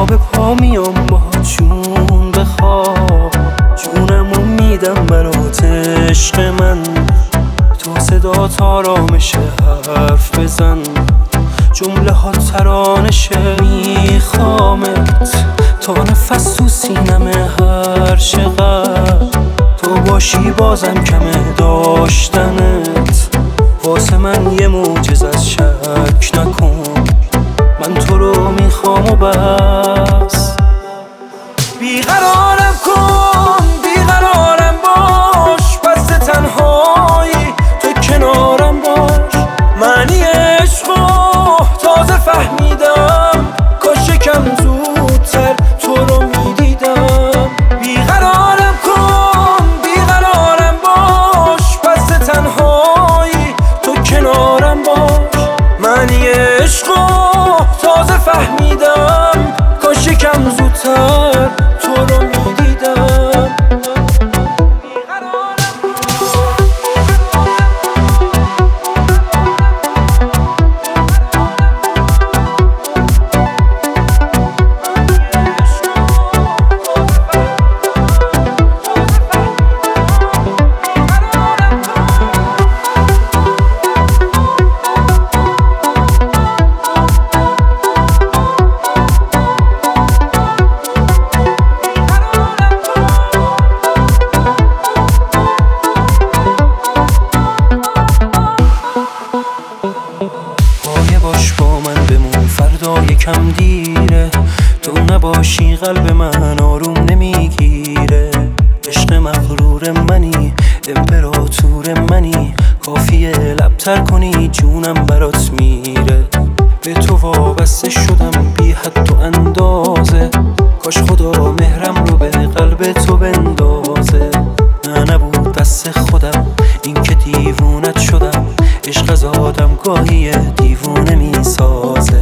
به پا میام با جون بخواه، جونمو میدم برات عشق من. تو صدات آرامشه، حرف بزن، جمله ها ترانشه. میخوامت تا نفس تو سینمه هر چقدر تو باشی بازم کمه داشتنت. واسه من یه معجزه از شک نکن، من تو رو میخوام و بس. بیقرارم کن، بیقرارم باش، پس تنهایی تو کنارم باش. معنی عشقو تازه فهمیدم، کاش یکم زودتر تو رو میدیدم. بیقرارم کن، بیقرارم باش، پس تنهایی تو کنارم باش. معنی عشقو تازه فهمیدم، کاش یکم زودتر تو رو میدیدم. باش با من بمون، فردا یکم دیره. تو نباشی قلب من آروم نمیگیره. عشق مغرور منی، امپراتور منی، کافیه لبتر کنی جونم برات میره. به تو وابسته شدم بی حد و اندازه، کاش خدا مهرم رو به قلب تو بندازه. نه نبود دست خودم این که دیوونت شدم، عشق از آدم گاهی دیوونه میسازه.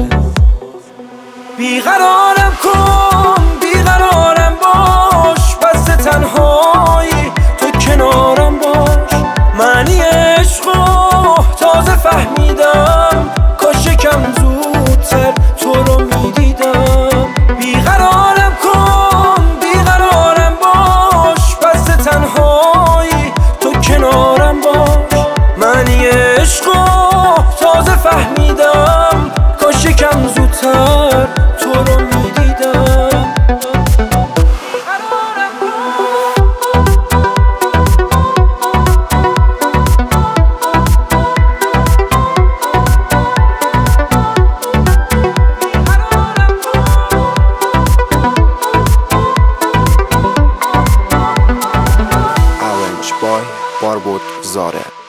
بیقرارم کن، بیقرارم باش، پس تنهایی تو کنارم باش. معنی عشقو تازه فهمیدم، کاش یکم زودتر تو رو میدیدم. بیقرارم کن، بیقرارم باش، پس تنهایی تو کنارم باش. معنی عشقو تازه فهمیدم، کاش یکم زودتر تو رو میدیدم. Arrange by Barbot Zare.